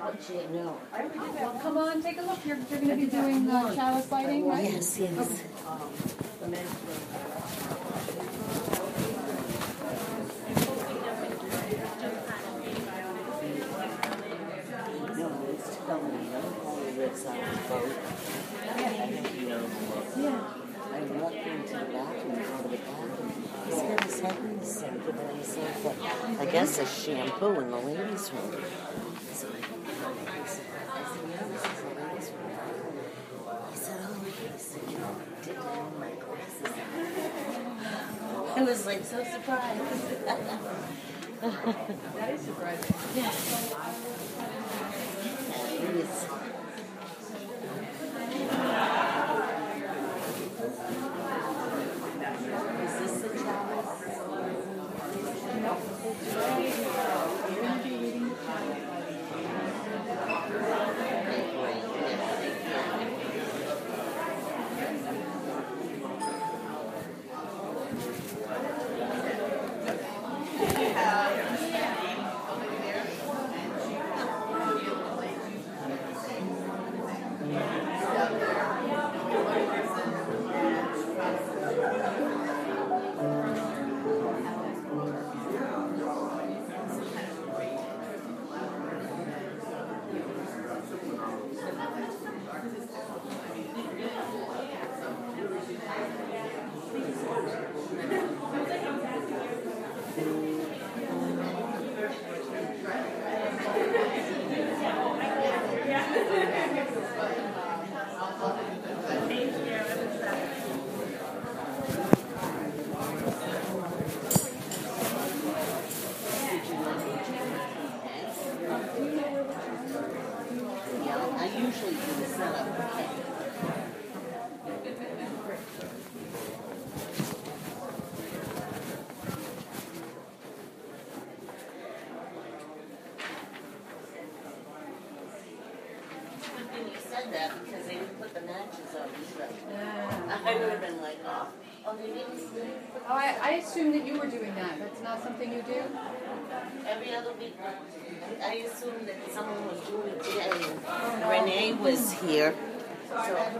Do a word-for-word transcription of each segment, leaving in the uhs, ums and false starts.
No. Well, come on, take a look. You're, you're going to be doing uh, chalice lighting, right? Yes, yes. Okay. No, it's Tony. He lives on the boat. I think you know him. Yeah. I walked into the bathroom, out of the bathroom. He's got his head in the sink, and then he said that, I guess, a shampoo in the ladies' room. So I said, yeah, this is the ladies' room. He said, oh, he said, you know, did down my glasses. I was like so surprised. That is surprising. Yeah. It is. Is this the chalice? No. You're going to be reading the chalice. That because they didn't put the matches on either. Yeah. I would have been like, oh, oh they didn't Oh, I, I assumed that you were doing that. That's not something you do? every other week. I assumed that someone was doing it today. And Renee was here. So.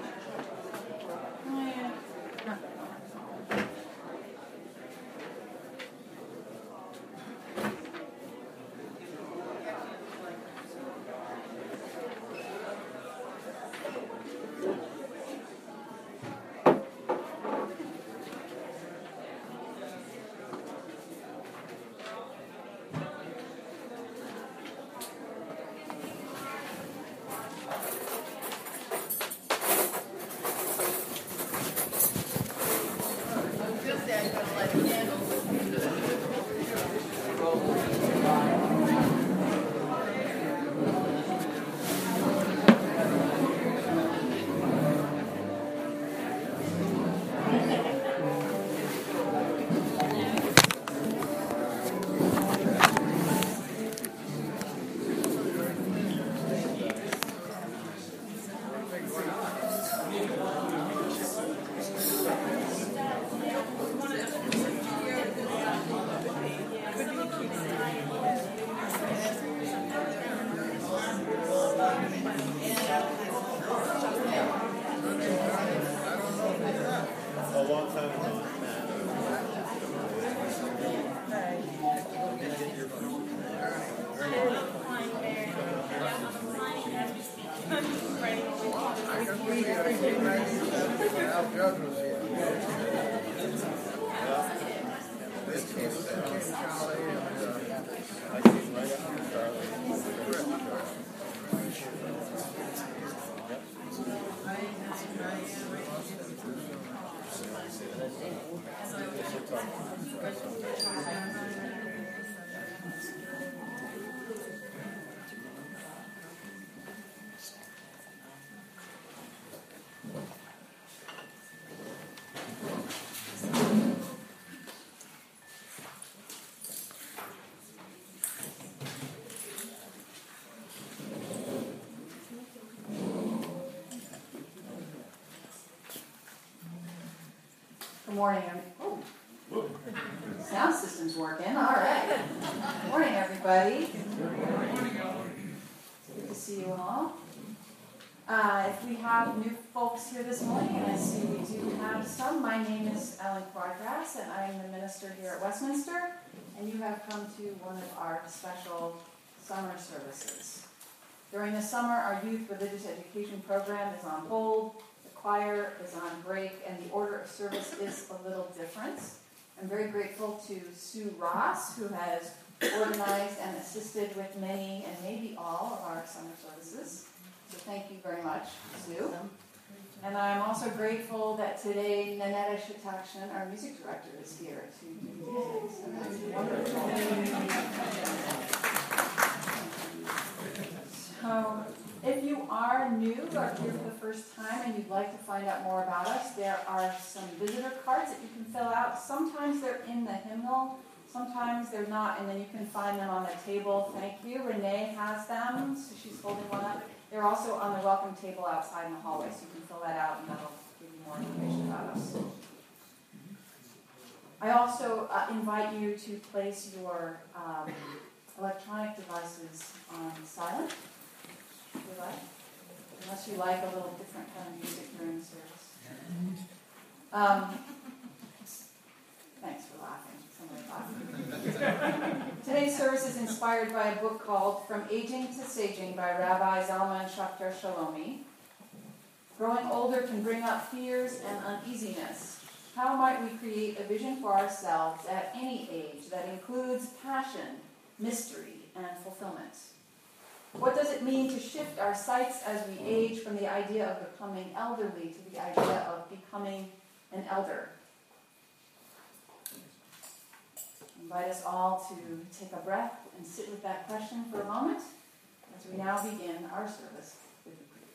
Good morning. Oh. Sound system's working. All right. Good morning, everybody. see you all. Uh, if we have new folks here this morning, and I see we do have some, my name is Ellen Quadras, and I am the minister here at Westminster, and you have come to one of our special summer services. During the summer, our youth religious education program is on hold, the choir is on break, and the order of service is a little different. I'm very grateful to Sue Ross, who has organized and assisted with many and maybe all of our summer services. So thank you very much, Sue. And I'm also grateful that today Nanetta Shatakshan, our music director, is here to do these things. And that's wonderful. So if you are new or here for the first time and you'd like to find out more about us, there are some visitor cards that you can fill out. Sometimes they're in the hymnal, sometimes they're not, and then you can find them on the table. Thank you. Renee has them, so she's holding one up. They're also on the welcome table outside in the hallway, so you can fill that out and that'll give you more information about us. I also uh, invite you to place your um, electronic devices on silent, if you like, unless you like a little different kind of music during the service. Um, thanks for laughing. Today's service is inspired by a book called From Aging to Saging by Rabbi Zalman Schachter Shalomi. Growing older can bring up fears and uneasiness. How might we create a vision for ourselves at any age that includes passion, mystery, and fulfillment? What does it mean to shift our sights as we age from the idea of becoming elderly to the idea of becoming an elder? I invite us all to take a breath and sit with that question for a moment as we now begin our service with the creed.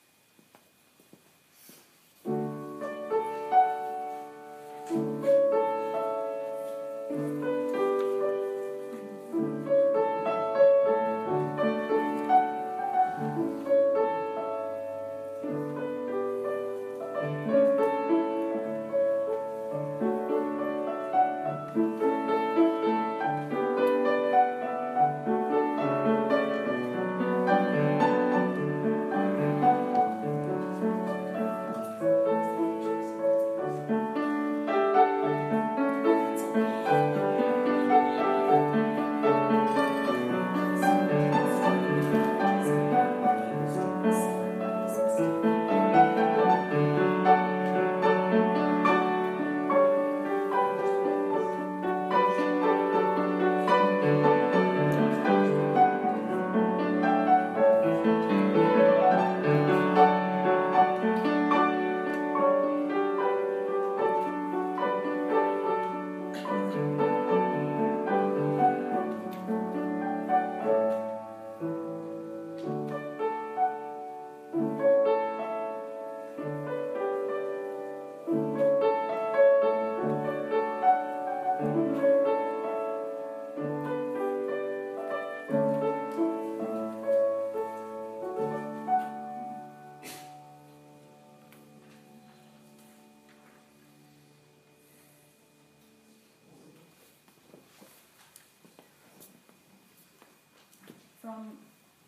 From,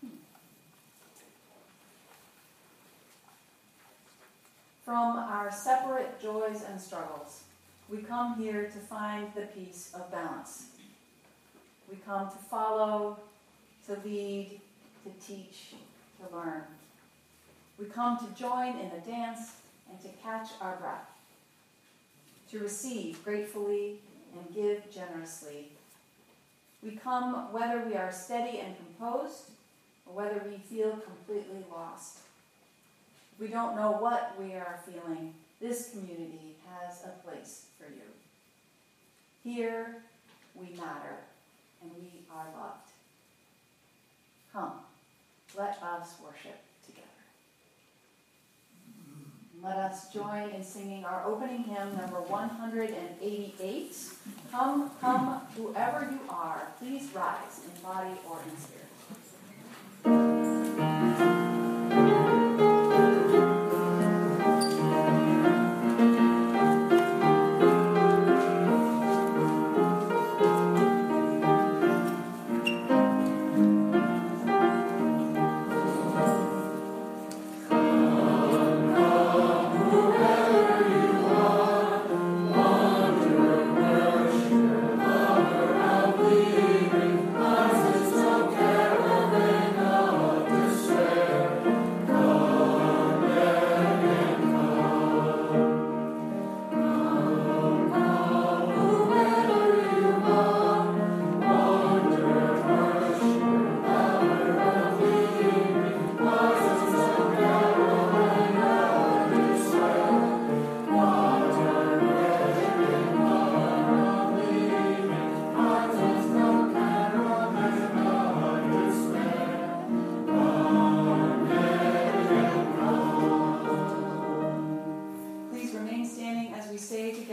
from our separate joys and struggles, we come here to find the peace of balance. We come to follow, to lead, to teach, to learn. We come to join in the dance and to catch our breath, to receive gratefully and give generously. We come whether we are steady and composed or whether we feel completely lost. We don't know what we are feeling. This community has a place for you. Here we matter and we are loved. Come, let us worship together. Let us join in singing our opening hymn, number one hundred eighty-eight. Come, come, whoever you are, please rise in body or in spirit.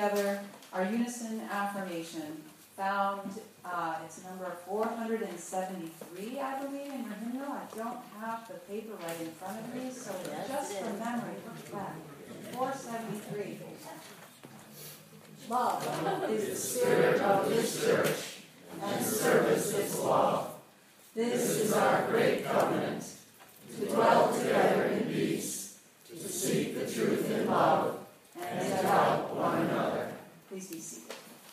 together our unison affirmation found, uh, it's number four hundred seventy-three, I believe, in your hymnal. I don't have the paper right in front of me, so Yes, just it from is. memory, look back. four seventy-three. Love is the spirit of this church, and service its law. This is our great covenant, to dwell together in peace, to seek the truth in love, and to help one another. Please be seated.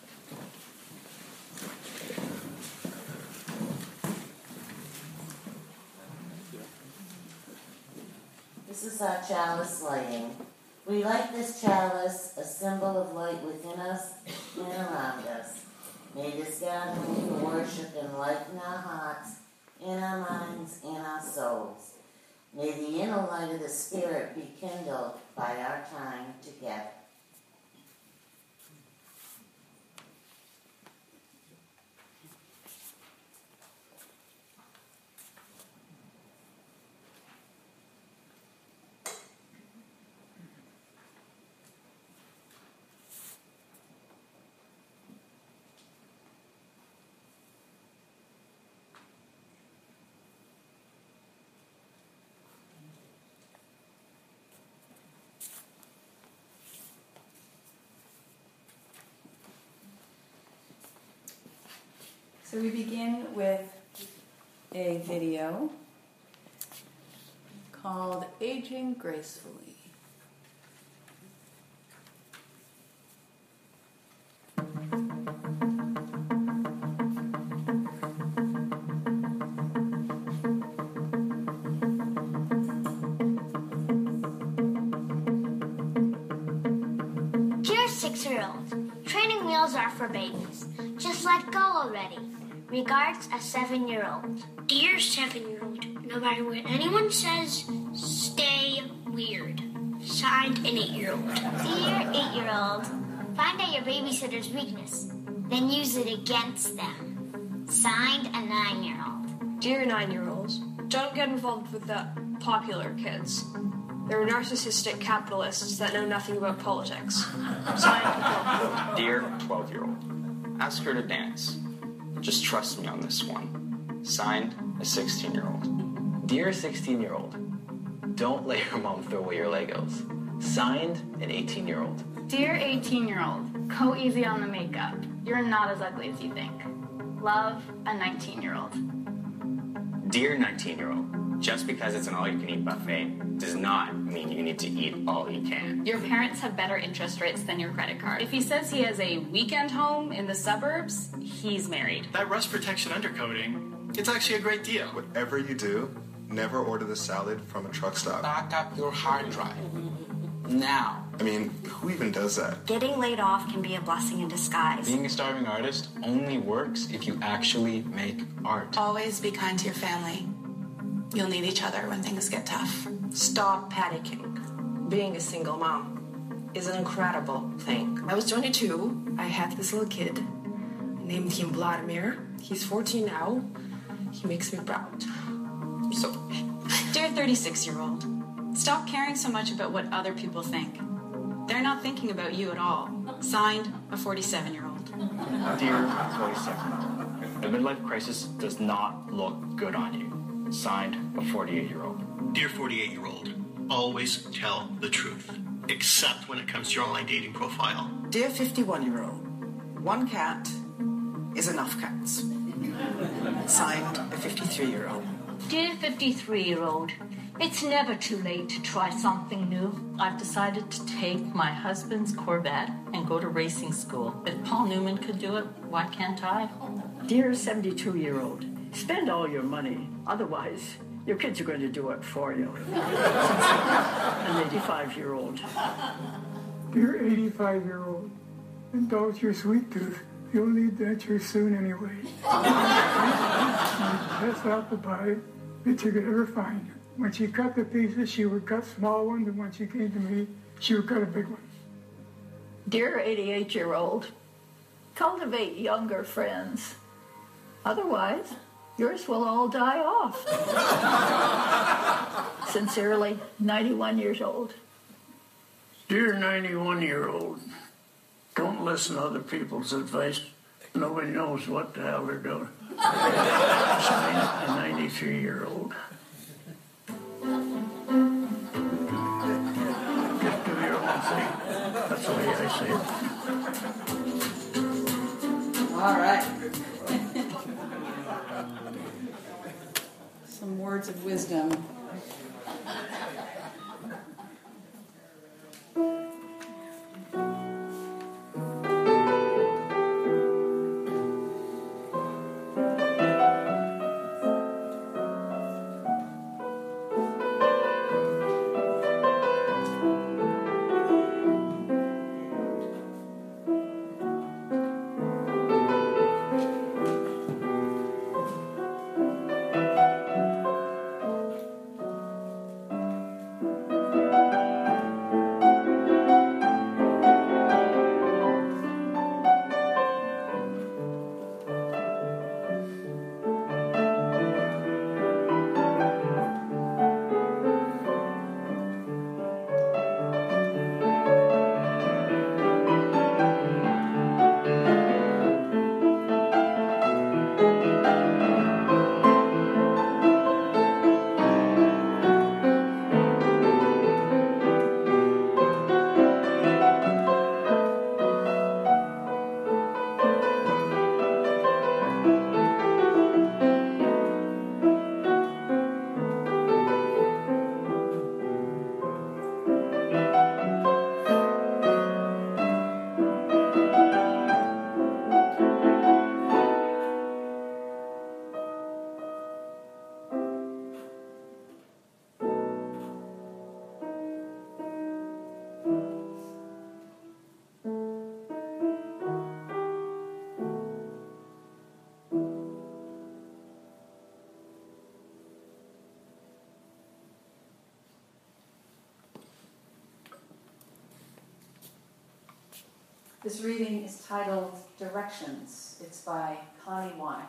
This is our chalice lighting. We light this chalice, a symbol of light within us and around us. May this gathering for worship enlighten our hearts, in our minds, and our souls. May the inner light of the Spirit be kindled by our time together. So we begin with a video called Aging Gracefully. Dear six-year-old, training wheels are for babies. Just let go already. Regards, a seven-year-old. Dear seven-year-old, no matter what anyone says, stay weird. Signed, an eight-year-old. Dear eight-year-old, find out your babysitter's weakness, then use it against them. Signed, a nine-year-old. Dear nine-year-olds, don't get involved with the popular kids. They're narcissistic capitalists that know nothing about politics. Signed, Dear twelve-year-old, ask her to dance. Just trust me on this one. Signed, a sixteen-year-old. Dear sixteen-year-old, don't let your mom throw away your Legos. Signed, an eighteen-year-old. Dear eighteen-year-old, go easy on the makeup. You're not as ugly as you think. Love, a nineteen-year-old. Dear nineteen-year-old, just because it's an all-you-can-eat buffet does not mean you need to eat all you can. Your parents have better interest rates than your credit card. If he says he has a weekend home in the suburbs, he's married. That rust protection undercoating, it's actually a great deal. Whatever you do, never order the salad from a truck stop. Back up your hard drive. Now. I mean, who even does that? Getting laid off can be a blessing in disguise. Being a starving artist only works if you actually make art. Always be kind to your family. You'll need each other when things get tough. Stop panicking. Being a single mom is an incredible thing. I was twenty-two. I had this little kid. I named him Vladimir. He's fourteen now. He makes me proud. So, Dear thirty-six-year-old, stop caring so much about what other people think. They're not thinking about you at all. Signed, a forty-seven-year-old. Dear forty-seven, the midlife crisis does not look good on you. Signed, a forty-eight-year-old. Dear forty-eight-year-old, always tell the truth, except when it comes to your online dating profile. Dear fifty-one-year-old, one cat is enough cats. Signed, a fifty-three-year-old. Dear fifty-three-year-old, it's never too late to try something new. I've decided to take my husband's Corvette and go to racing school. If Paul Newman could do it, why can't I? Dear seventy-two-year-old, spend all your money. Otherwise, your kids are going to do it for you. An eighty-five-year-old. Dear eighty-five-year-old, indulge your sweet tooth. You'll need dentures soon anyway. Pass out the pie that you could ever find. When she cut the pieces, she would cut small ones, and when she came to me, she would cut a big one. Dear eighty-eight-year-old, cultivate younger friends. Otherwise, yours will all die off. Sincerely, ninety-one years old. Dear ninety-one-year-old, Don't listen to other people's advice. Nobody knows what the hell they're doing. Signed, a ninety-three-year-old. Just do your own thing. That's the way I say it. All right. Some words of wisdom. This reading is titled Directions. It's by Connie Wanick.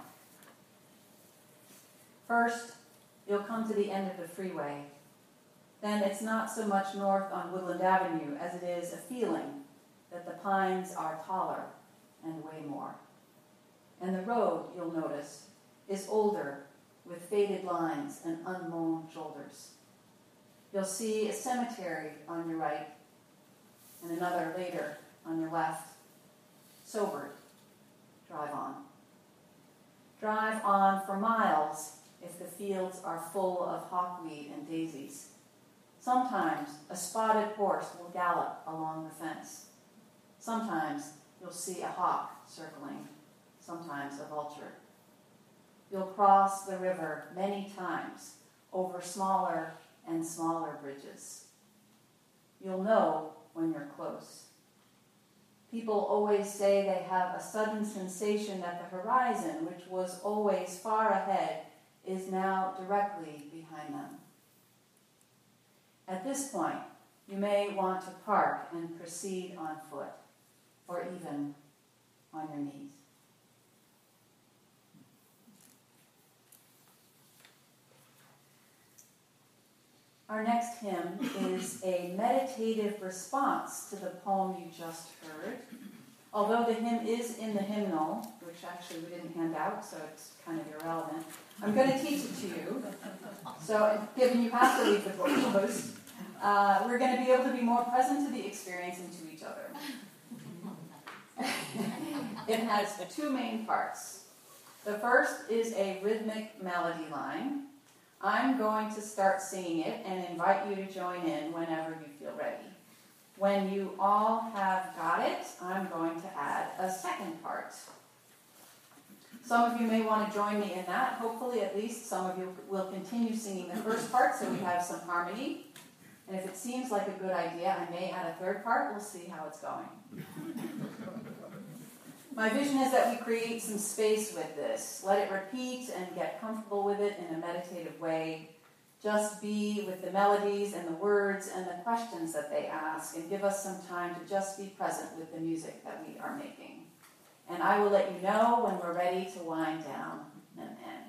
First, you'll come to the end of the freeway. Then it's not so much north on Woodland Avenue as it is a feeling that the pines are taller and way more. And the road, you'll notice, is older with faded lines and unmown shoulders. You'll see a cemetery on your right and another later on your left. Sobered, drive on. Drive on for miles if the fields are full of hawkweed and daisies. Sometimes a spotted horse will gallop along the fence. Sometimes you'll see a hawk circling, sometimes a vulture. You'll cross the river many times over smaller and smaller bridges. You'll know when you're close. People always say they have a sudden sensation that the horizon, which was always far ahead, is now directly behind them. At this point, you may want to park and proceed on foot, or even on your knees. Our next hymn is a meditative response to the poem you just heard. Although the hymn is in the hymnal, which actually we didn't hand out, so it's kind of irrelevant, I'm going to teach it to you. So, given you have to leave the book closed, uh, we're going to be able to be more present to the experience and to each other. It has two main parts. The first is a rhythmic melody line. I'm going to start singing it and invite you to join in whenever you feel ready. When you all have got it, I'm going to add a second part. Some of you may want to join me in that. Hopefully, at least, some of you will continue singing the first part so we have some harmony. And if it seems like a good idea, I may add a third part. We'll see how it's going. My vision is that we create some space with this. Let it repeat and get comfortable with it in a meditative way. Just be with the melodies and the words and the questions that they ask, and give us some time to just be present with the music that we are making. And I will let you know when we're ready to wind down and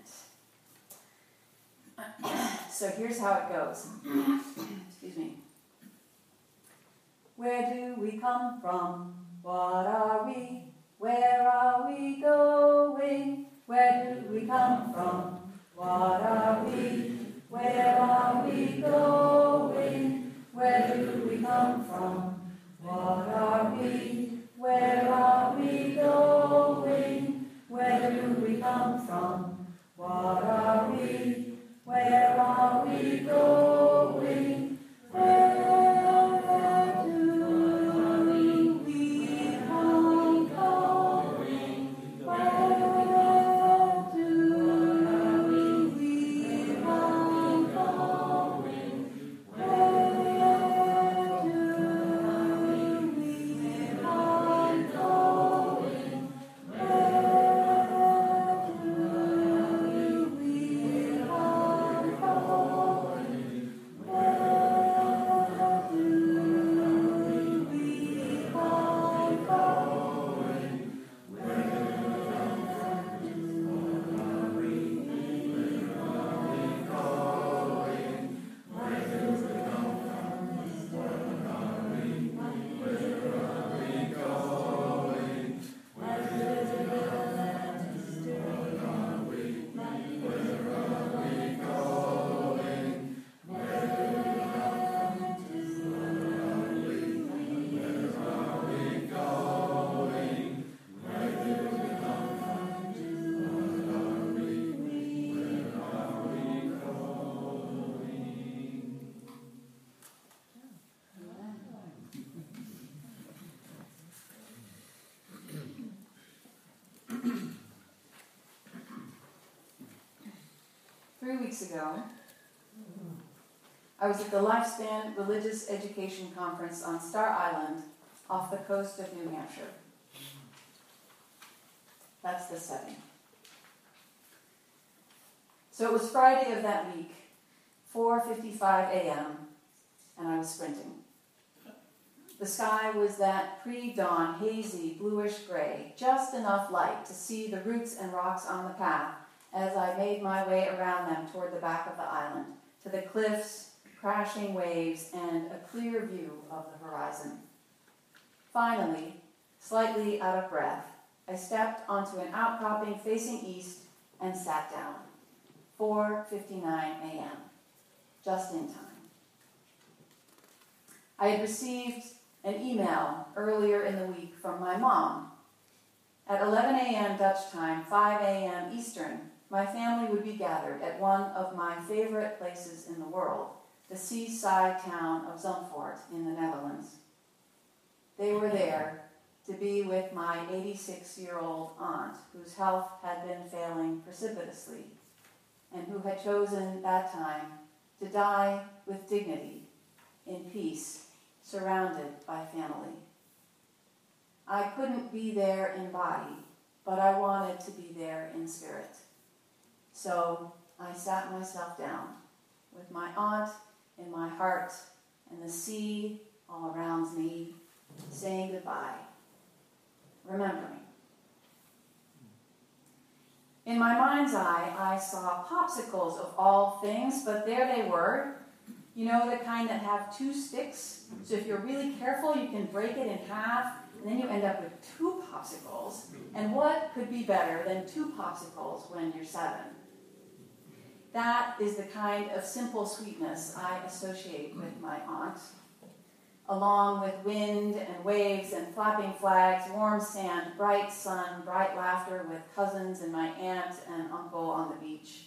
end. So here's how it goes. Excuse me. Where do we come from? What are we? Where are we going? Where do we come from? What are we? Where are we going? Where do we come from? What are we? Where are we going? Where do we come from? What are we? Where are we going? Where Three weeks ago, I was at the Lifespan Religious Education Conference on Star Island off the coast of New Hampshire. That's the setting. So it was Friday of that week, four fifty-five a.m., and I was sprinting. The sky was that pre-dawn, hazy, bluish gray, just enough light to see the roots and rocks on the path as I made my way around them toward the back of the island, to the cliffs, crashing waves, and a clear view of the horizon. Finally, slightly out of breath, I stepped onto an outcropping facing east and sat down. four fifty-nine a.m., just in time. I had received an email earlier in the week from my mom. At eleven a.m. Dutch time, five a.m. Eastern, my family would be gathered at one of my favorite places in the world, the seaside town of Zandvoort in the Netherlands. They were there to be with my eighty-six-year-old aunt, whose health had been failing precipitously, and who had chosen that time to die with dignity, in peace, surrounded by family. I couldn't be there in body, but I wanted to be there in spirit. So I sat myself down with my aunt in my heart and the sea all around me, saying goodbye, remembering. In my mind's eye, I saw popsicles of all things, but there they were. You know, the kind that have two sticks, so if you're really careful, you can break it in half, and then you end up with two popsicles. And what could be better than two popsicles when you're seven? That is the kind of simple sweetness I associate with my aunt, along with wind and waves and flapping flags, warm sand, bright sun, bright laughter with cousins and my aunt and uncle on the beach.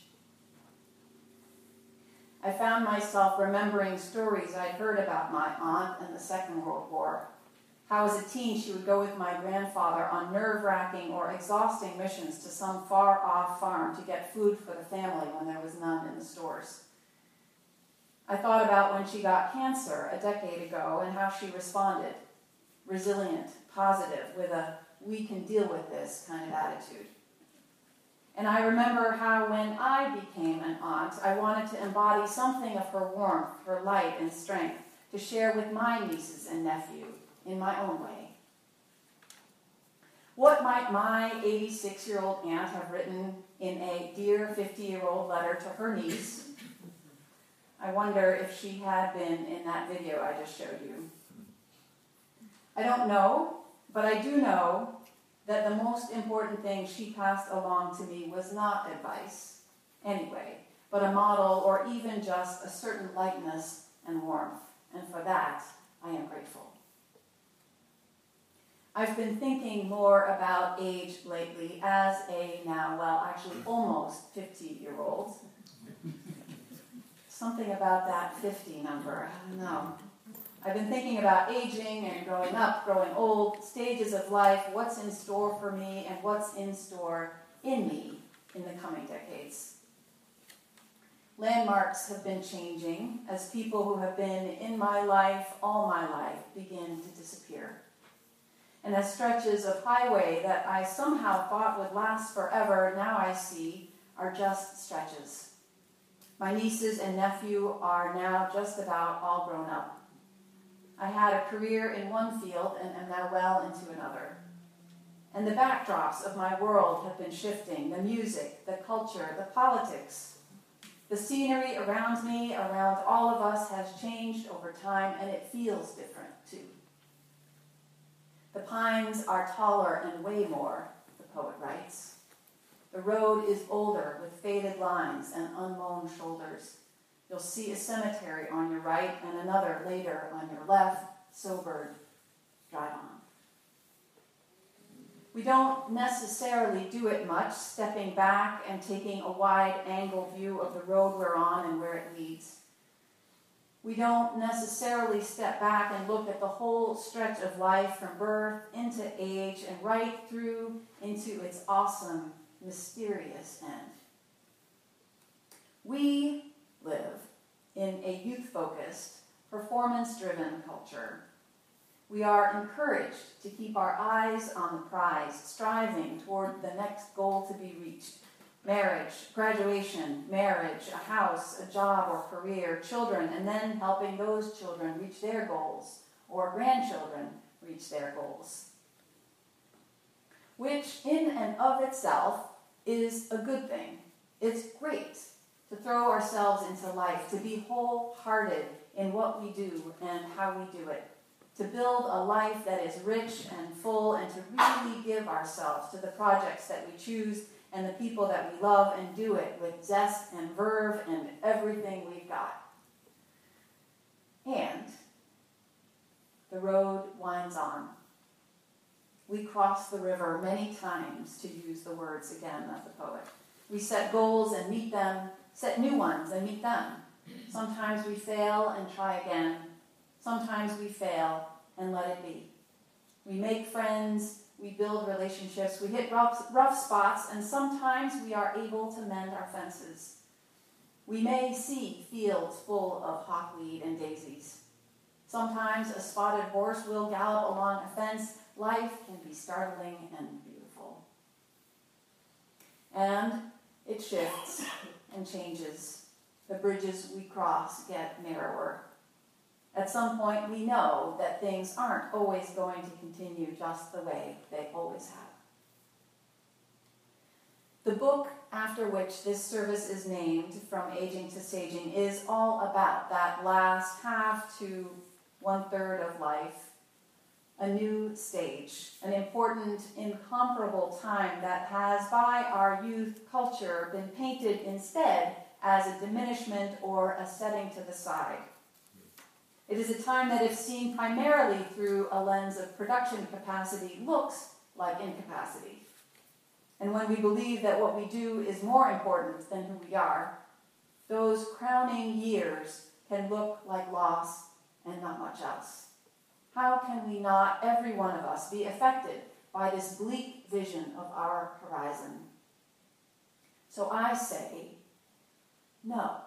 I found myself remembering stories I'd heard about my aunt and the Second World War. How as a teen she would go with my grandfather on nerve-wracking or exhausting missions to some far-off farm to get food for the family when there was none in the stores. I thought about when she got cancer a decade ago and how she responded, resilient, positive, with a we can deal with this kind of attitude. And I remember how when I became an aunt, I wanted to embody something of her warmth, her light and strength to share with my nieces and nephew in my own way. What might my eighty-six-year-old aunt have written in a dear fifty-year-old letter to her niece? I wonder if she had been in that video I just showed you. I don't know, But I do know that the most important thing she passed along to me was not advice, anyway, but a model or even just a certain lightness and warmth. And for that, I am grateful. I've been thinking more about age lately as a now, well, actually almost fifty-year-old. Something about that fifty number, I don't know. I've been thinking about aging and growing up, growing old, stages of life, what's in store for me, and what's in store in me in the coming decades. Landmarks have been changing as people who have been in my life all my life begin to disappear. And as stretches of highway that I somehow thought would last forever, now I see are just stretches. My nieces and nephew are now just about all grown up. I had a career in one field and am now well into another. And the backdrops of my world have been shifting, the music, the culture, the politics. The scenery around me, around all of us, has changed over time, and it feels different, too. The pines are taller and way more, the poet writes. The road is older, with faded lines and unmown shoulders. You'll see a cemetery on your right and another later on your left. Sobered, drive on. We don't necessarily do it much, stepping back and taking a wide-angle view of the road we're on and where it leads. We don't necessarily step back and look at the whole stretch of life from birth into age and right through into its awesome, mysterious end. We live in a youth-focused, performance-driven culture. We are encouraged to keep our eyes on the prize, striving toward the next goal to be reached. Marriage, graduation, marriage, a house, a job or career, children, and then helping those children reach their goals, or grandchildren reach their goals. Which, in and of itself, is a good thing. It's great to throw ourselves into life, to be wholehearted in what we do and how we do it, to build a life that is rich and full, and to really give ourselves to the projects that we choose and the people that we love, and do it with zest and verve and everything we've got. And the road winds on. We cross the river many times, to use the words again of the poet. We set goals and meet them, set new ones and meet them. Sometimes we fail and try again. Sometimes we fail and let it be. We make friends, we build relationships, we hit rough, rough spots, and sometimes we are able to mend our fences. We may see fields full of hawkweed and daisies. Sometimes a spotted horse will gallop along a fence. Life can be startling and beautiful. And it shifts and changes. The bridges we cross get narrower. At some point, we know that things aren't always going to continue just the way they always have. The book after which this service is named, From Aging to Saging, is all about that last half to one-third of life, a new stage, an important, incomparable time that has, by our youth culture, been painted instead as a diminishment or a setting to the side. It is a time that, if seen primarily through a lens of production capacity, looks like incapacity. And when we believe that what we do is more important than who we are, those crowning years can look like loss and not much else. How can we not, every one of us, be affected by this bleak vision of our horizon? So I say, no.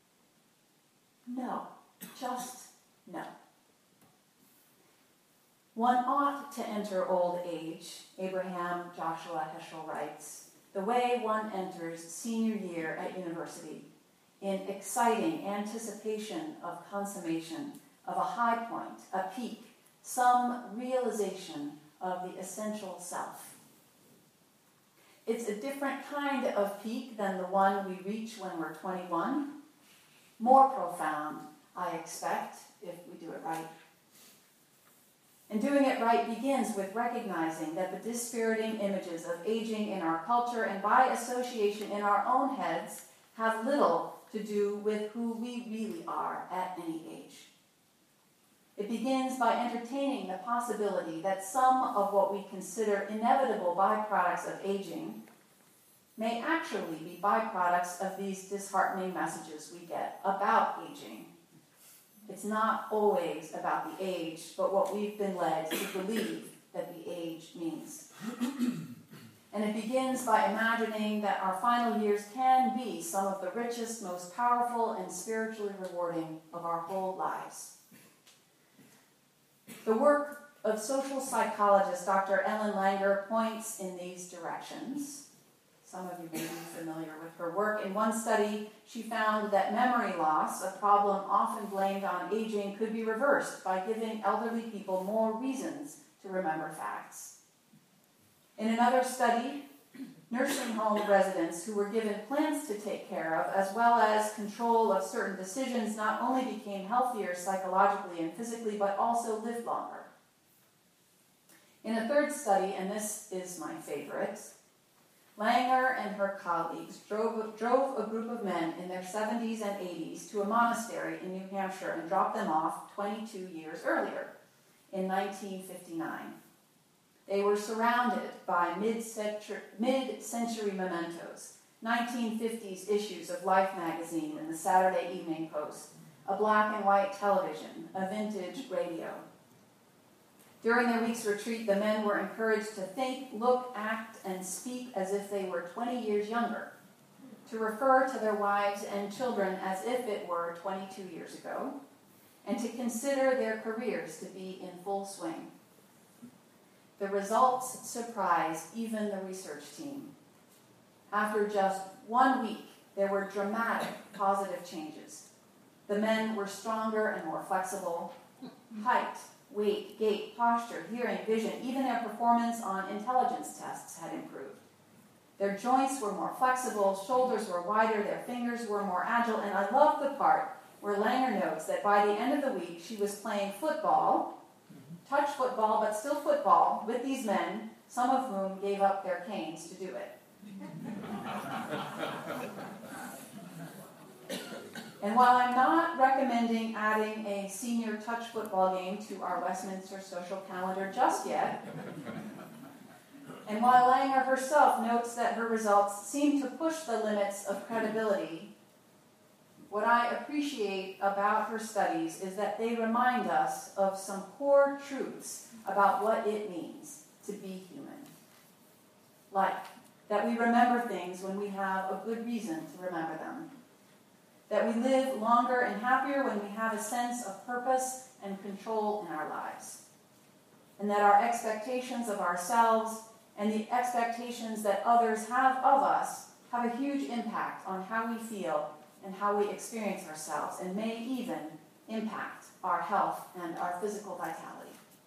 No. Just no. One ought to enter old age, Abraham Joshua Heschel writes, the way one enters senior year at university, in exciting anticipation of consummation, of a high point, a peak, some realization of the essential self. It's a different kind of peak than the one we reach when we're twenty-one. More profound, I expect, if we do it right. And doing it right begins with recognizing that the dispiriting images of aging in our culture and by association in our own heads have little to do with who we really are at any age. It begins by entertaining the possibility that some of what we consider inevitable byproducts of aging may actually be byproducts of these disheartening messages we get about aging. It's not always about the age, but what we've been led to believe that the age means. And it begins by imagining that our final years can be some of the richest, most powerful, and spiritually rewarding of our whole lives. The work of social psychologist Doctor Ellen Langer points in these directions. Some of you may be familiar with her work. In one study, she found that memory loss, a problem often blamed on aging, could be reversed by giving elderly people more reasons to remember facts. In another study, nursing home residents who were given plants to take care of, as well as control of certain decisions, not only became healthier psychologically and physically, but also lived longer. In a third study, and this is my favorite, Langer and her colleagues drove, drove a group of men in their seventies and eighties to a monastery in New Hampshire and dropped them off twenty-two years earlier, in nineteen fifty-nine. They were surrounded by mid-century, mid-century mementos, nineteen fifties issues of Life magazine and the Saturday Evening Post, a black and white television, a vintage radio. During their week's retreat, the men were encouraged to think, look, act, and speak as if they were twenty years younger, to refer to their wives and children as if it were twenty-two years ago, and to consider their careers to be in full swing. The results surprised even the research team. After just one week, there were dramatic positive changes. The men were stronger and more flexible. Height, weight, gait, posture, hearing, vision, even their performance on intelligence tests had improved. Their joints were more flexible, shoulders were wider, their fingers were more agile, and I love the part where Langer notes that by the end of the week, she was playing football, touch football, but still football, with these men, some of whom gave up their canes to do it. And while I'm not recommending adding a senior touch football game to our Westminster social calendar just yet, and while Langer herself notes that her results seem to push the limits of credibility, what I appreciate about her studies is that they remind us of some core truths about what it means to be human. Like that we remember things when we have a good reason to remember them. That we live longer and happier when we have a sense of purpose and control in our lives. And that our expectations of ourselves and the expectations that others have of us have a huge impact on how we feel and how we experience ourselves, and may even impact our health and our physical vitality.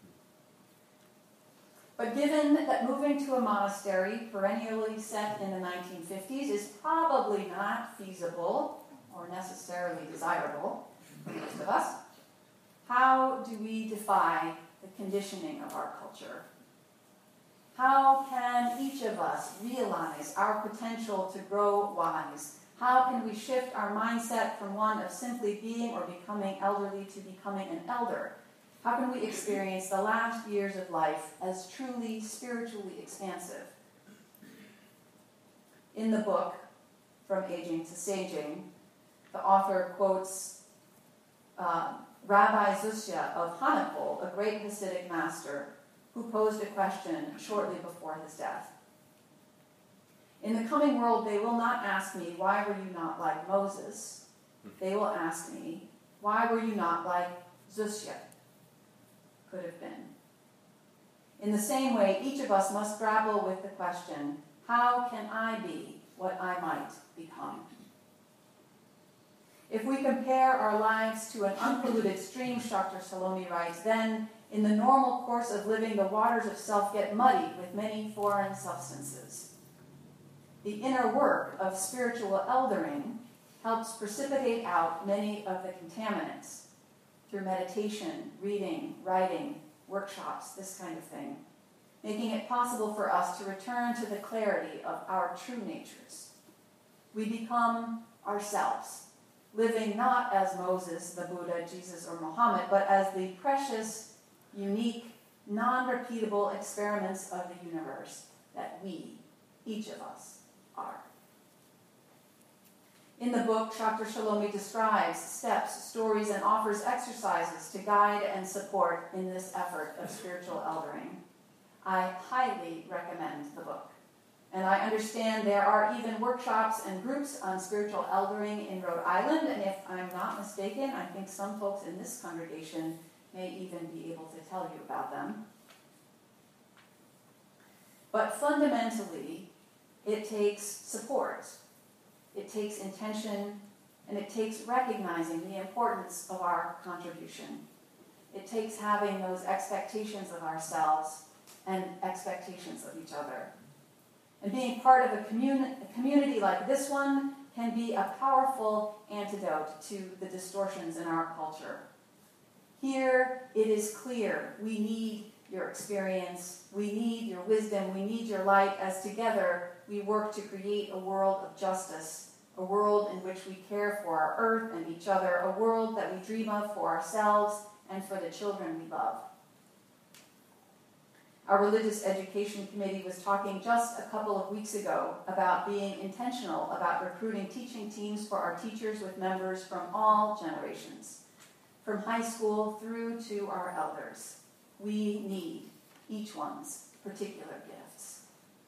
But given that moving to a monastery perennially set in the nineteen fifties is probably not feasible or necessarily desirable for most of us, how do we defy the conditioning of our culture? How can each of us realize our potential to grow wise? How can we shift our mindset from one of simply being or becoming elderly to becoming an elder? How can we experience the last years of life as truly spiritually expansive? In the book, From Aging to Saging, the author quotes uh, Rabbi Zusia of Hanakol, a great Hasidic master, who posed a question shortly before his death. In the coming world, they will not ask me, why were you not like Moses? They will ask me, why were you not like Zusia? Could have been. In the same way, each of us must grapple with the question, how can I be what I might become? If we compare our lives to an unpolluted stream, Doctor Salome writes, then in the normal course of living, the waters of self get muddied with many foreign substances. The inner work of spiritual eldering helps precipitate out many of the contaminants through meditation, reading, writing, workshops, this kind of thing, making it possible for us to return to the clarity of our true natures. We become ourselves, living not as Moses, the Buddha, Jesus, or Muhammad, but as the precious, unique, non-repeatable experiments of the universe that we, each of us, are. In the book, Doctor Shalomi describes steps, stories, and offers exercises to guide and support in this effort of spiritual eldering. I highly recommend the book. And I understand there are even workshops and groups on spiritual eldering in Rhode Island, and if I'm not mistaken, I think some folks in this congregation may even be able to tell you about them. But fundamentally, it takes support. It takes intention, and it takes recognizing the importance of our contribution. It takes having those expectations of ourselves and expectations of each other. And being part of a, communi- a community like this one can be a powerful antidote to the distortions in our culture. Here, it is clear we need your experience, we need your wisdom, we need your light, as together we work to create a world of justice, a world in which we care for our earth and each other, a world that we dream of for ourselves and for the children we love. Our Religious Education Committee was talking just a couple of weeks ago about being intentional about recruiting teaching teams for our teachers with members from all generations, from high school through to our elders. We need each one's particular gifts.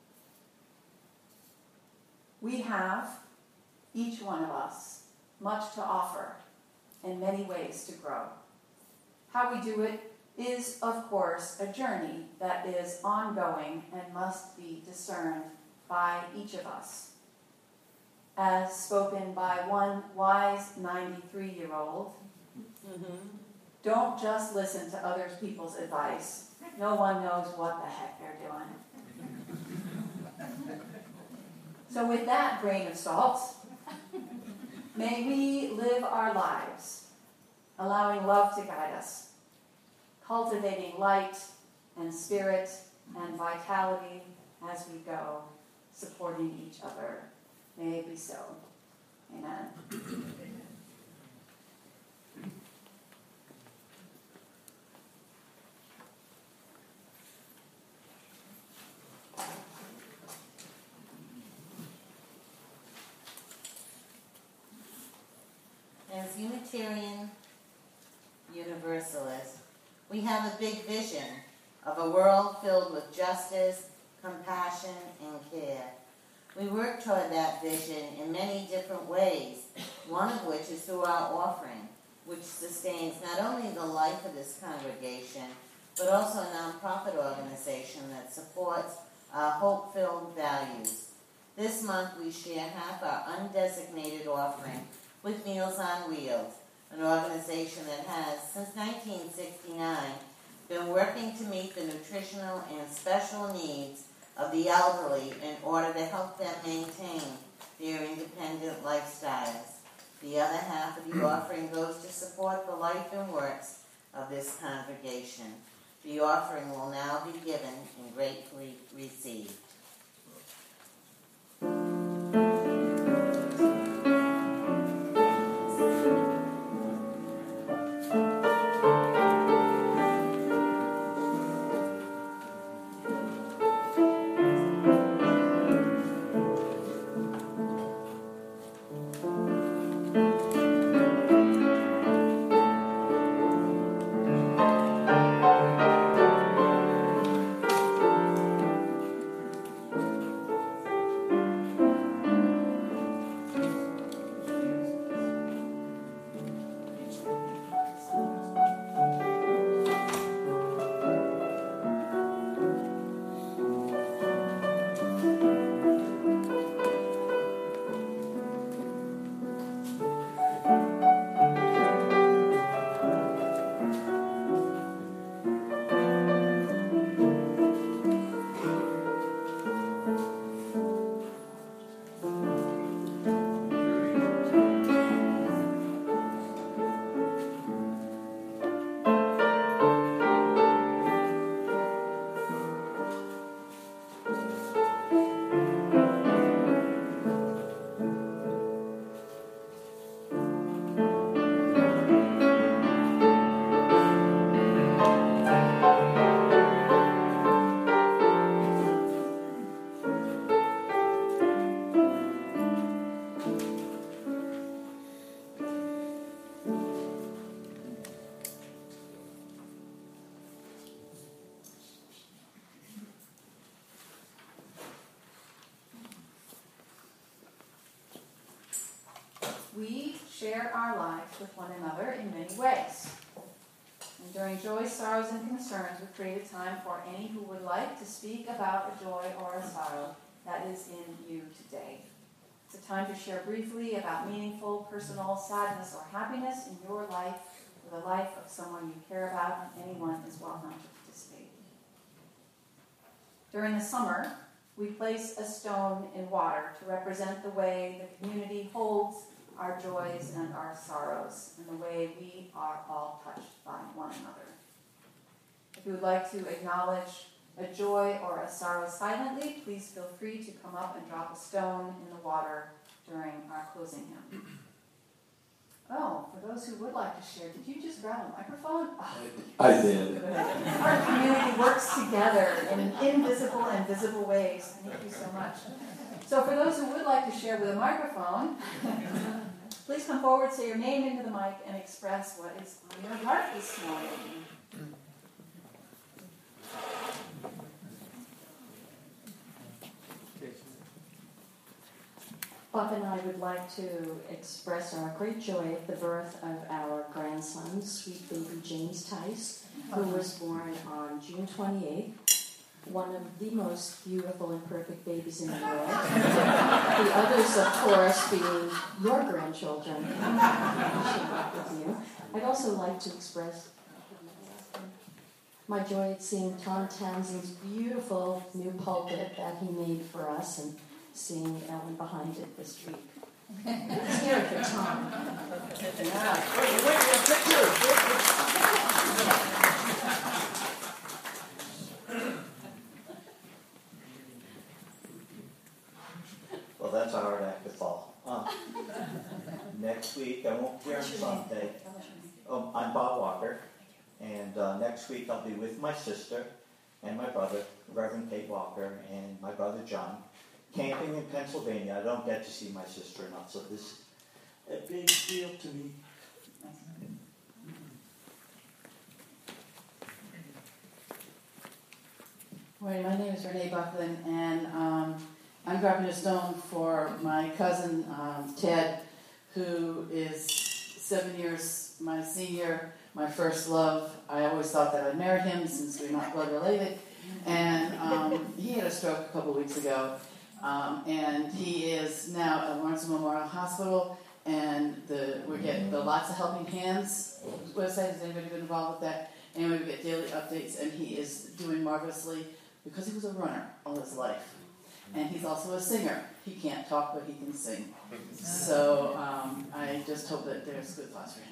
We have, each one of us, much to offer and many ways to grow. How we do it is, of course, a journey that is ongoing and must be discerned by each of us. As spoken by one wise ninety-three-year-old, mm-hmm. Don't just listen to other people's advice. No one knows what the heck they're doing. So with that grain of salt, may we live our lives, allowing love to guide us, cultivating light and spirit and vitality as we go, supporting each other. May it be so. Amen. As Unitarian Universalists, we have a big vision of a world filled with justice, compassion, and care. We work toward that vision in many different ways, one of which is through our offering, which sustains not only the life of this congregation, but also a nonprofit organization that supports our hope-filled values. This month we share half our undesignated offering with Meals on Wheels, an organization that has, since nineteen sixty-nine, been working to meet the nutritional and special needs of the elderly in order to help them maintain their independent lifestyles. The other half of the offering goes to support the life and works of this congregation. The offering will now be given and gratefully received. we share our lives with one another in many ways. And during joys, sorrows, and concerns, we created time for any who would like to speak about a joy or a sorrow that is in you today. It's a time to share briefly about meaningful, personal sadness or happiness in your life or the life of someone you care about, and anyone is welcome to participate. During the summer, we place a stone in water to represent the way the community holds our joys and our sorrows, and the way we are all touched by one another. If you would like to acknowledge a joy or a sorrow silently, please feel free to come up and drop a stone in the water during our closing hymn. Oh, for those who would like to share, did you just grab a microphone? Oh, I did. our community works together in invisible and visible ways. Thank you so much. So for those who would like to share with a microphone, please come forward, say your name into the mic, and express what is on your heart this morning. Bob and I would like to express our great joy at the birth of our grandson, sweet baby James Tice, who was born on June twenty-eighth, one of the most beautiful and perfect babies in the world. The others, of course, being your grandchildren. With you. I'd also like to express my joy at seeing Tom Townsend's beautiful new pulpit that he made for us, and seeing Ellen behind it this week. Let's hear it for Tom. Well, that's a hard act to follow. Um, next week, I won't be here on Sunday. Um, I'm Bob Walker, and uh, next week I'll be with my sister and my brother, Reverend Kate Walker, and my brother John, camping in Pennsylvania. I don't get to see my sister enough, so this is a big deal to me. Morning, my name is Renee Buckland, and um, I'm dropping a stone for my cousin um, Ted, who is seven years my senior, my first love. I always thought that I'd marry him since we're not blood related, and um, he had a stroke a couple of weeks ago. Um, and he is now at Lawrence Memorial Hospital, and the we get the Lots of Helping Hands website. Has anybody been involved with that? Anyway, we get daily updates, and he is doing marvelously because he was a runner all his life. And he's also a singer. He can't talk, but he can sing. So um, I just hope that there's good thoughts for him.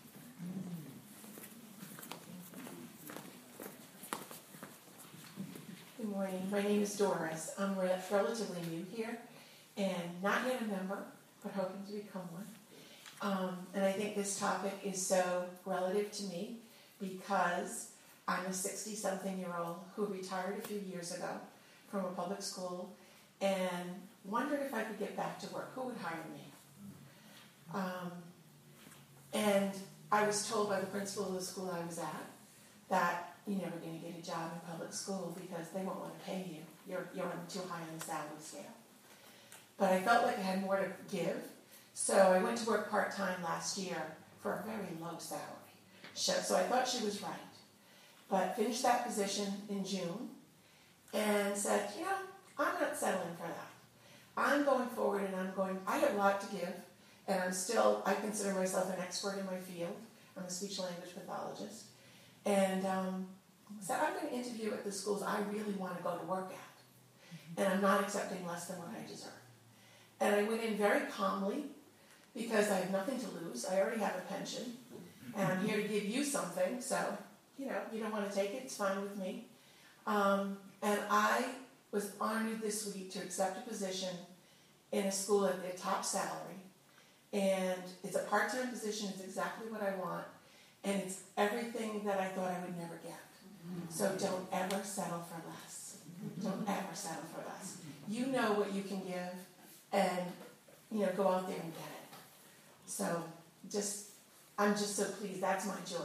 Good morning. My name is Doris. I'm re- relatively new here and not yet a member, but hoping to become one. Um, and I think this topic is so relative to me because I'm a sixty-something-year-old who retired a few years ago from a public school and wondered if I could get back to work. Who would hire me? Um, and I was told by the principal of the school I was at that you're never going to get a job in public school because they won't want to pay you. You're, you're on too high on the salary scale. But I felt like I had more to give, so I went to work part-time last year for a very low salary. So I thought she was right. But finished that position in June and said, you know, I'm not settling for that. I'm going forward and I'm going, I have a lot to give, and I'm still, I consider myself an expert in my field. I'm a speech-language pathologist. And um, said, I'm going to interview at the schools I really want to go to work at. And I'm not accepting less than what I deserve. And I went in very calmly because I have nothing to lose. I already have a pension. And I'm here to give you something. So, you know, you don't want to take it, it's fine with me. Um, and I was honored this week to accept a position in a school at their top salary. And it's a part-time position. It's exactly what I want. And it's everything that I thought I would never get. So don't ever settle for less. Don't ever settle for less. You know what you can give, and you know, go out there and get it. So just, I'm just so pleased. That's my joy.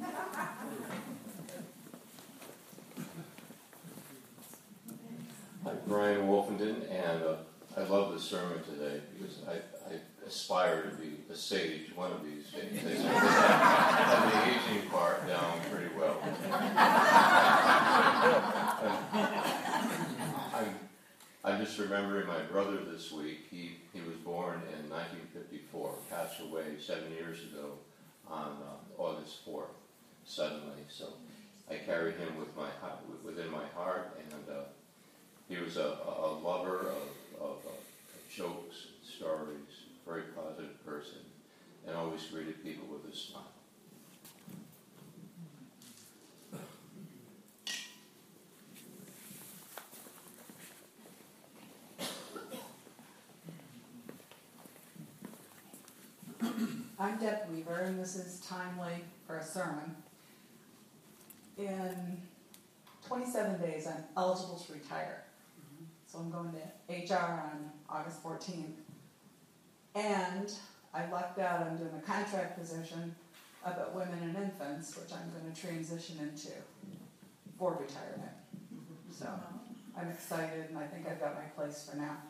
Hi, I'm Brian Wolfenden, and uh, I love the sermon today because I, I aspire to be a sage one of these days. I have the aging part down pretty well. I'm, I'm just remembering my brother this week. He, he was born in nineteen fifty-four, passed away seven years ago on uh, August fourth, suddenly. So I carry him with my within my heart, and uh, he was a, a lover of, of, of jokes and stories, a very positive person, and always greeted people with a smile. I'm Deb Weaver, and this is timely for a sermon. In twenty-seven days, I'm eligible to retire. So I'm going to H R on August fourteenth. And I lucked out, I'm doing a contract position about women and infants, which I'm going to transition into for retirement. So I'm excited, and I think I've got my place for now.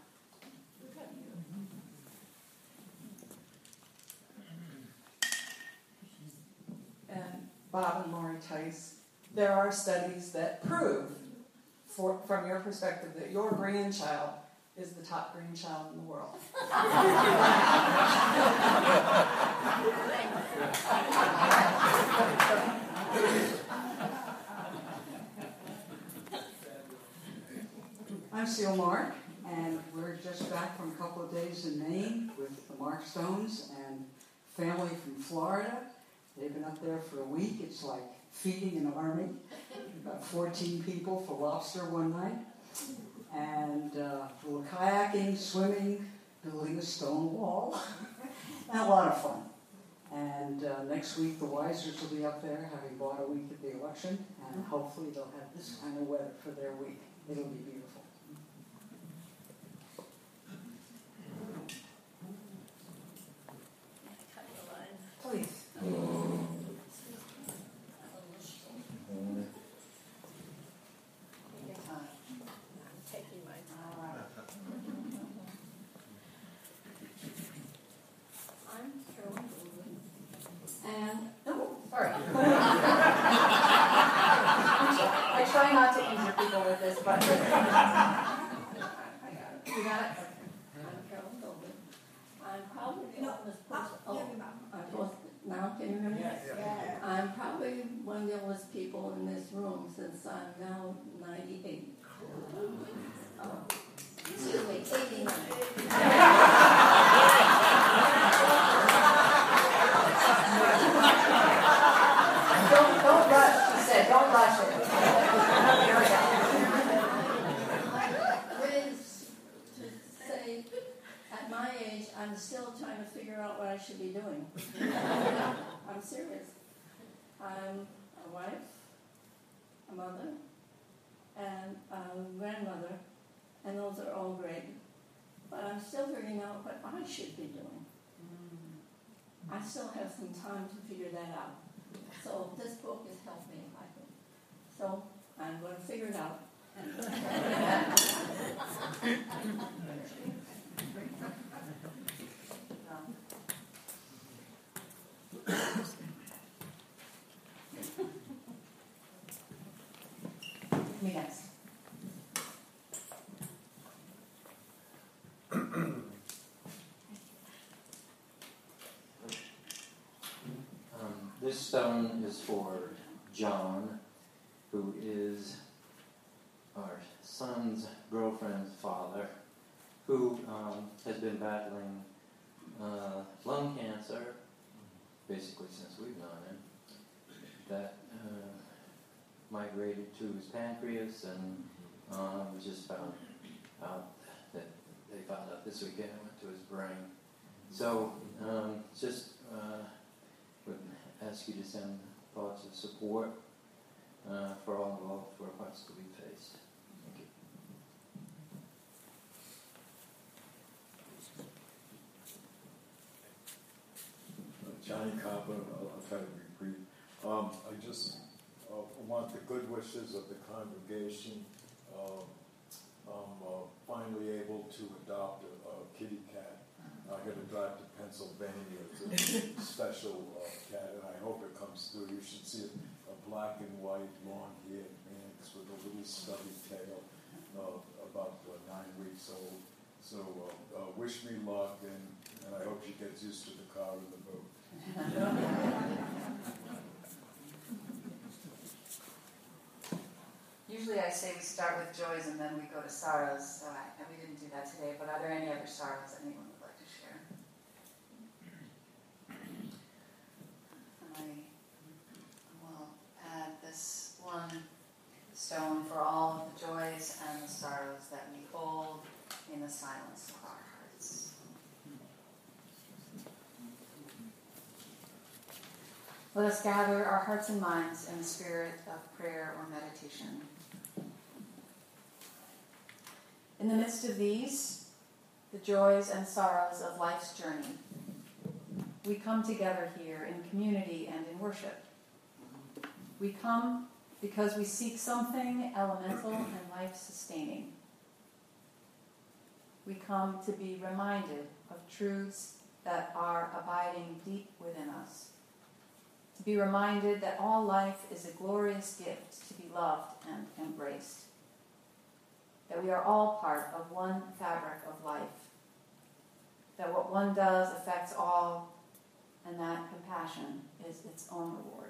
And Bob and Lori Tice, there are studies that prove, for, from your perspective, that your grandchild is the top grandchild in the world. I'm Seal Mark, and we're just back from a couple of days in Maine with the Mark Stones and family from Florida. They've been up there for a week. It's like feeding an army. About fourteen people for lobster one night. And uh, a little kayaking, swimming, building a stone wall. And a lot of fun. And uh, next week the Wisers will be up there, having bought a week at the election. And hopefully they'll have this kind of weather for their week. It'll be beautiful. Please. And, oh, sorry. I try not to injure people with this, but. I got it. You got it? I'm Carol Goldman. I'm probably the oldest person. Oh, I'm supposed to, now can you hear me? Yes. Yeah. I'm probably one of the oldest people in this room since I'm now ninety-eight. Oh, excuse me, eighty-nine. Don't, don't rush, she said. Don't rush it. It is to say, at my age, I'm still trying to figure out what I should be doing. I'm serious. I'm a wife, a mother, and a grandmother, and those are all great. But I'm still figuring out what I should be doing. I still have some time to figure that out. So this book has helped me, I think. So I'm going to figure it out. Me next. This stone is for John, who is our son's girlfriend's father, who um, has been battling uh, lung cancer basically since we've known him. That uh, migrated to his pancreas, and uh, we just found out that they found out this weekend it went to his brain. So um, just uh, would ask you to send thoughts of support uh, for all involved for what's to be faced. Thank you. Johnny Copper, I'll, I'll try to be brief. Um, I just uh, want the good wishes of the congregation. Um, I'm uh, finally able to adopt a, a kitty cat. I got to drive to Pennsylvania. It's a special uh, cat, and I hope it comes through. You should see it, a black and white, long-haired manx with a little stubby tail, uh, about uh, nine weeks old. So uh, uh, wish me luck, and, and I hope she gets used to the car and the boat. Usually I say we start with joys and then we go to sorrows, so I, and we didn't do that today, but are there any other sorrows anyone would like to share? I will add this one stone for all of the joys and the sorrows that we hold in the silence of our hearts. Let us gather our hearts and minds in the spirit of prayer or meditation. In the midst of these, the joys and sorrows of life's journey, we come together here in community and in worship. We come because we seek something elemental and life-sustaining. We come to be reminded of truths that are abiding deep within us. To be reminded that all life is a glorious gift to be loved and embraced. That we are all part of one fabric of life. That what one does affects all, and that compassion is its own reward.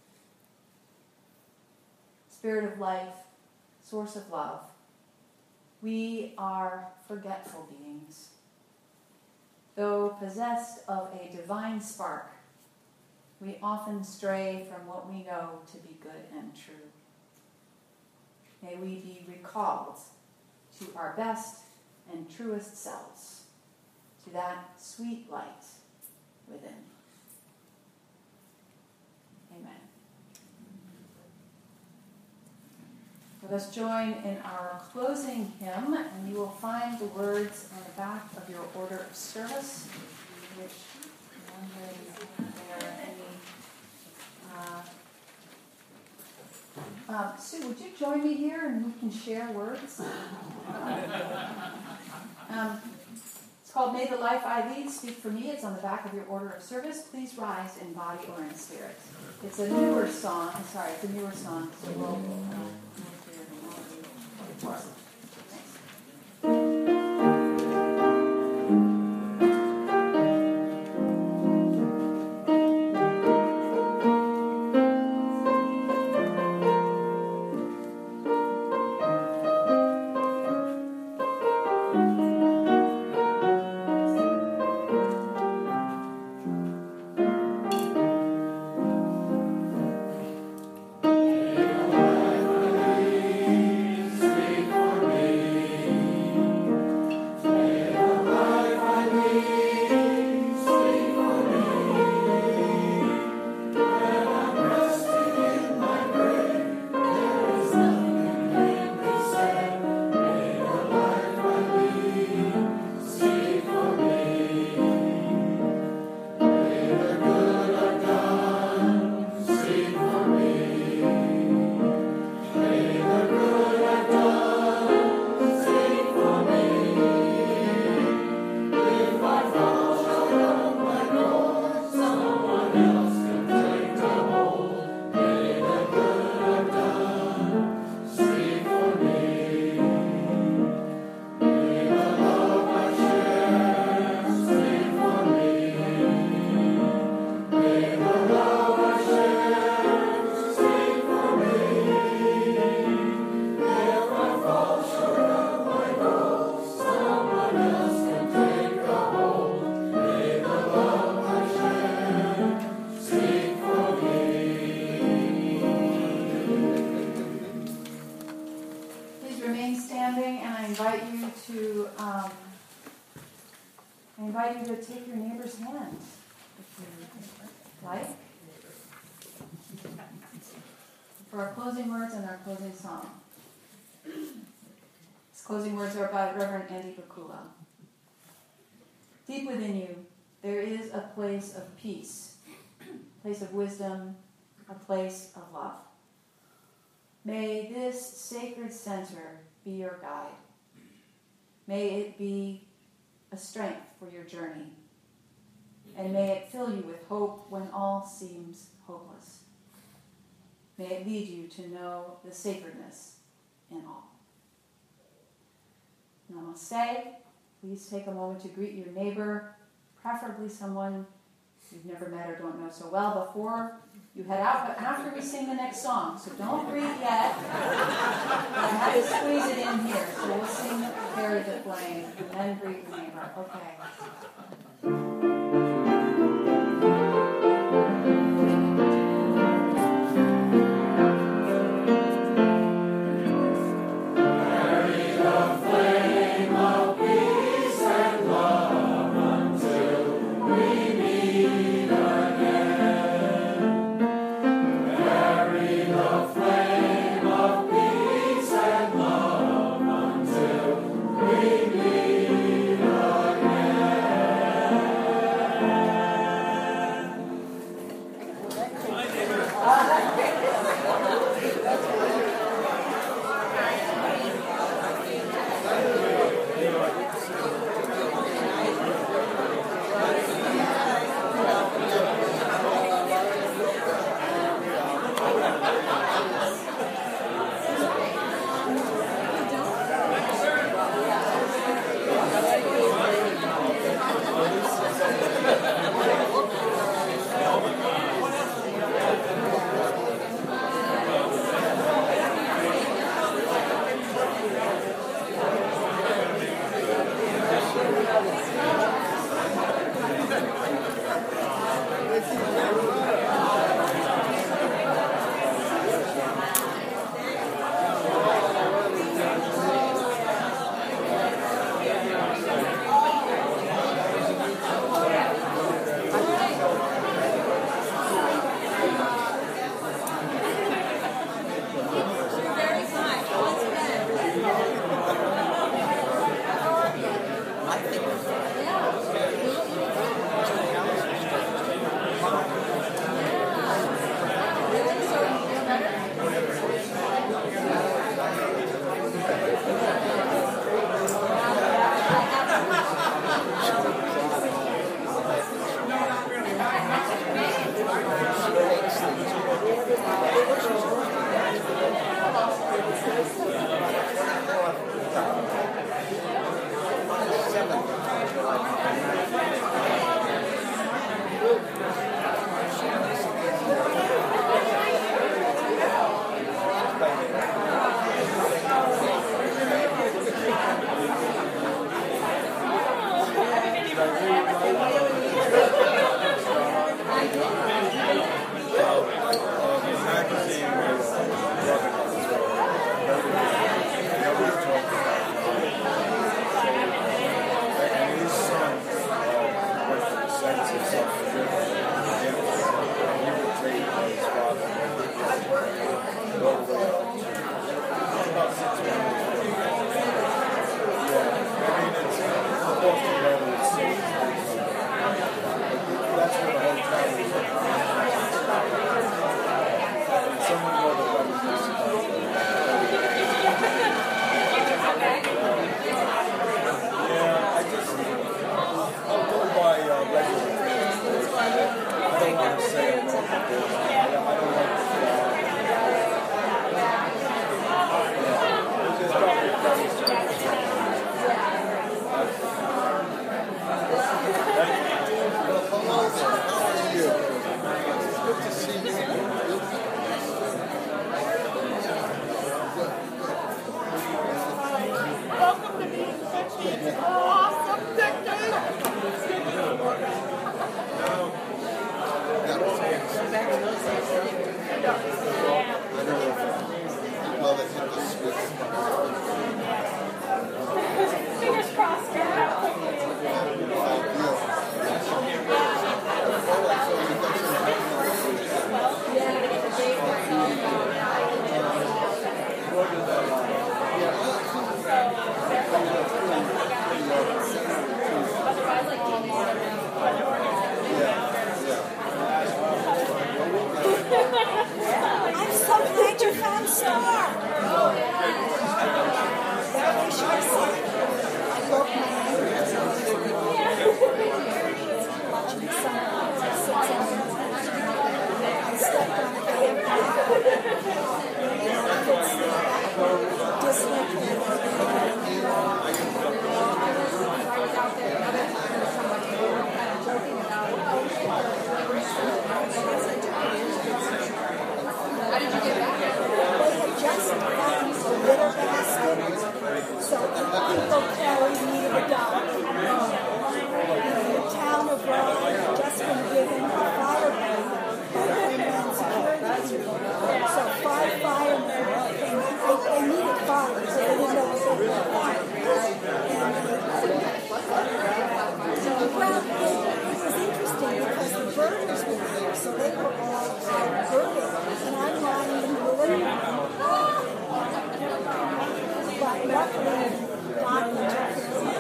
Spirit of life, source of love, we are forgetful beings. Though possessed of a divine spark, we often stray from what we know to be good and true. May we be recalled to our best and truest selves, to that sweet light within. Amen. Let us join in our closing hymn, and you will find the words on the back of your order of service, which I'm wondering if there are any. Uh, uh, Sue, would you join me here and we can share words? um, it's called May the Life I Lead Speak for Me. It's on the back of your order of service. Please rise in body or in spirit. It's a newer song. I'm sorry, it's a newer song. So we'll, uh, Thanks. Closing words are by Reverend Andy Bakula. Deep within you, there is a place of peace, a place of wisdom, a place of love. May this sacred center be your guide. May it be a strength for your journey. And may it fill you with hope when all seems hopeless. May it lead you to know the sacredness in all. Namaste. Please take a moment to greet your neighbor, preferably someone you've never met or don't know so well, before you head out, but after we sing the next song. So don't greet yet. I have to squeeze it in here. So we'll sing Carry the Flame and then greet your neighbor. Okay. Awesome. Kathleen Bachman took care of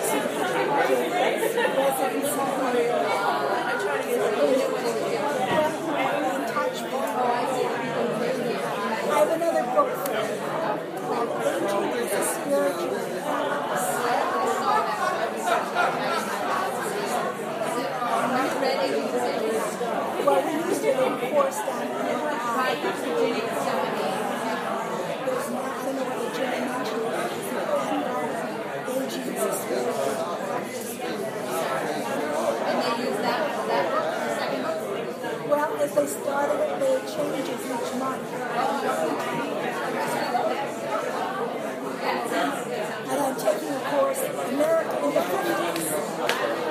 I have another book for you called Aging as a Spiritual Practice. Well, we used it in course down here. There's not, I don't know what the Jimmy mentioned, Aging as a Spiritual Practice. And they use that, that book, the second book? Well, if they started it, they changes each month. And I'm taking a course in America in the fifties.